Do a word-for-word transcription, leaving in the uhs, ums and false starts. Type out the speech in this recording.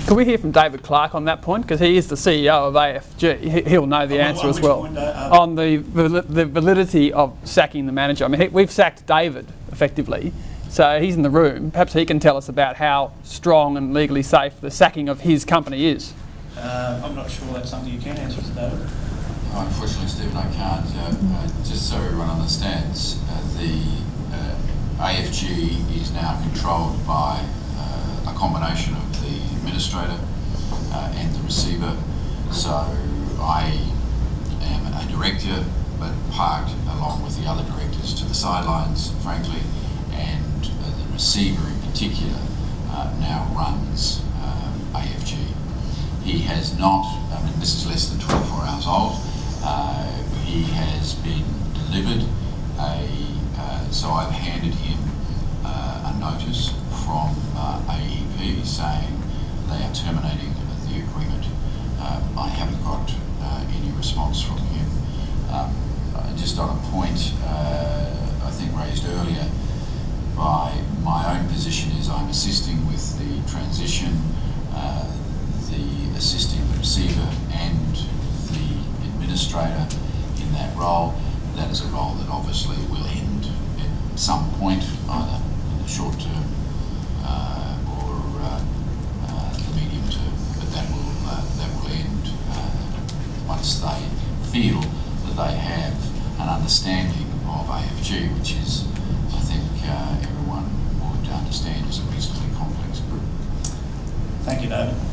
Can we hear from David Clark on that point? Because he is the C E O of A F G. He'll know the on, answer on as well. Point, uh, on the, the validity of sacking the manager. I mean, he, we've sacked David, effectively, so he's in the room. Perhaps he can tell us about how strong and legally safe the sacking of his company is. Uh, I'm not sure that's something you can answer, David. Oh, unfortunately, Stephen, I can't. Uh, uh, just so everyone understands, uh, the uh, A F G is now controlled by uh, a combination of the administrator uh, and the receiver. So I am a director, but parked along with the other directors to the sidelines, frankly, and uh, the receiver in particular uh, now runs uh, A F G. He has not, I mean, this is less than twenty-four hours old. Uh, he has been delivered a, uh, so I've handed him uh, a notice from uh, A E P saying they are terminating the agreement. Uh, I haven't got uh, any response from him. Um, just on a point uh, I think raised earlier, by my own position is I'm assisting with the transition, uh, the assisting the receiver and the administrator in that role. That is a role that obviously will end at some point, either in the short term uh, or uh, uh, the medium term. But that will uh, that will end uh, once they feel that they have an understanding of A F G, which is, I think, uh, everyone would understand is a reasonably complex group. Thank you, David.